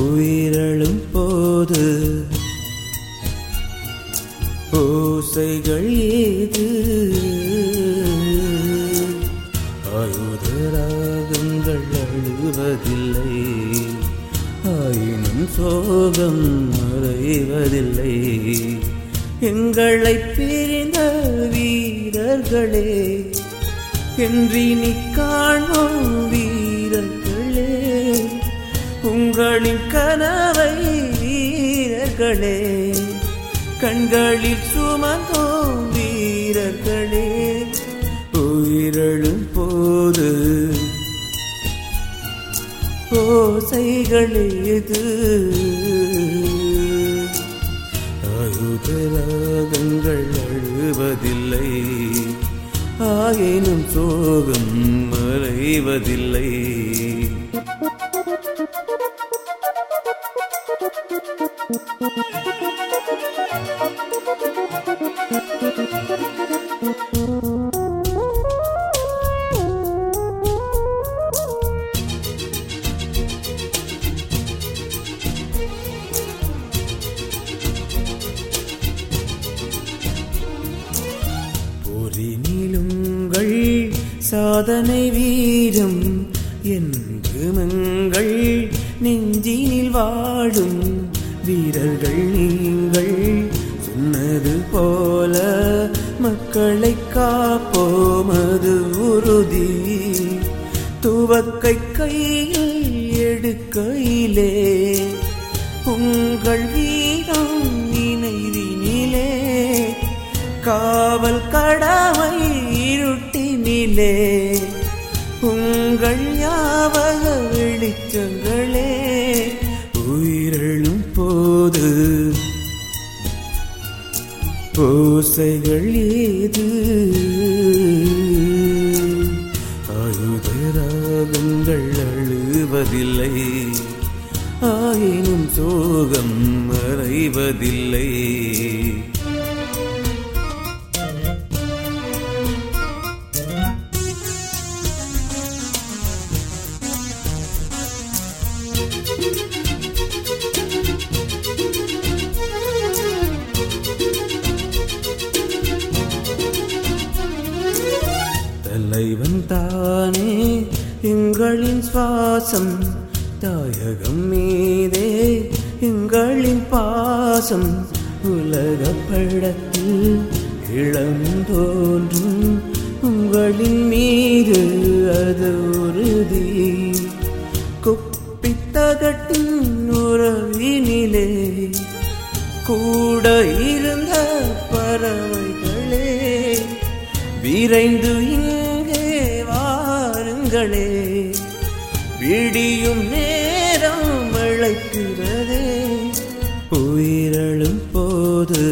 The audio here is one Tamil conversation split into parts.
உயிரழும் போது ஓசைகள் ஏது? ஆயுத ராகங்கள் அழுவதில்லை, ஆயினும் சோகம் மறைவதில்லை. எங்களை பிரிந்த வீரர்களே, என்றினி காணோம் வீரர்களே, உங்களின் கனவை வீரர்களே, கண்களில் சுமந்தோம் வீரர்களே. உயிரழும் போது ஓசைகள் ஏது? ஆயுத ராகங்கள் அழுவதில்லை, ஆயினும் சோகம் மறைவதில்லை. போரினிலுங்கள் சாதனை வீரம் என்றுமங்கள் நெஞ்சினில் வாழும் வீரர்கள் நீங்கள். சொன்னது போல மக்களை காப்போம், அது உறுதி. துவக்கை கையில் எடுக்கையிலே உங்கள் வீரம் நினைவினிலே, காவல் கடமை இருட்டினிலே உங்கள் ஞாபக வெளிச்சங்களே. உயிரழும் போது ஓசைகள் ஏது? ஆயுத ராகங்கள் அழுவதில்லை, ஆயினும் சோகம் மறைவதில்லை. தலைவன் தானே எங்களின் சுவாசம், தாயகம் மீதே எங்களின் பாசம். உலக படத்தில் இளம் தோன்றும் உங்களின் மீது அது உறுதி. குப்பித்தகட்டின் உறவினிலே கூட இருந்த பறவைகளே, விரைந்து இங்கே வாருங்களே, விடியும் நேரம் அழைக்கிறதே. உயிரழும் போது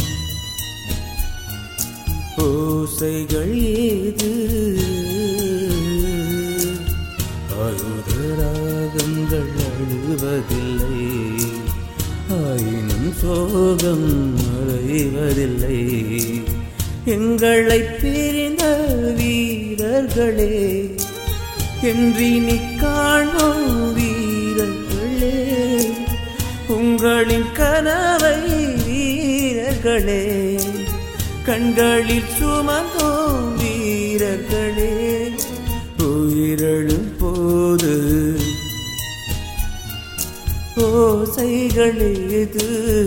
ஓசைகள் ஏது? ஆயுத ராகங்கள் அழுவதில்லை, ஆயினும் சோகம் மறைவதில்லை. எங்களை பிரிந்த வீரர்களே, என்றினி காணோம் வீரர்களே, உங்களின் கனவை வீரர்களே, கண்களில் சுமந்தோம் வீரர்களே. உயிரழும் போது ஓசைகள் ஏது?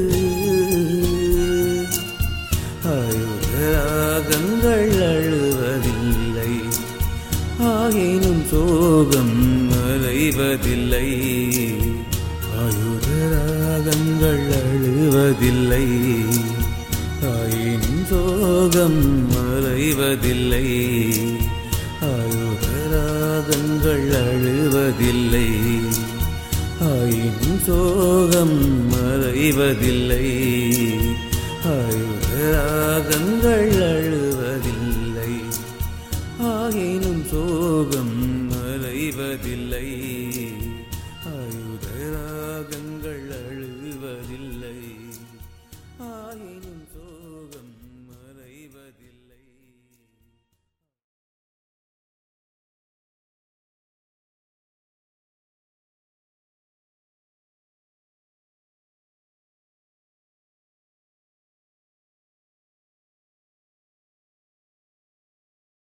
ஆயுத ராகங்கள் அழுவதில்லை, ஆயினும் சோகம் மறைவதில்லை. ஆயுத ராகங்கள் அழுவதில்லை, ஆயினும் சோகம் மறைவதில்லை. ஆயுத ராகங்கள் அழுவதில்லை, ஆயினும் சோகம் மறைவதில்லை. ஆயுத ராகங்கள் அழுவதில்லை, ஆயினும் சோகம் மறைவதில்லை. ஆயுத ராகங்கள் அழுவதில்லை, ஆயினும்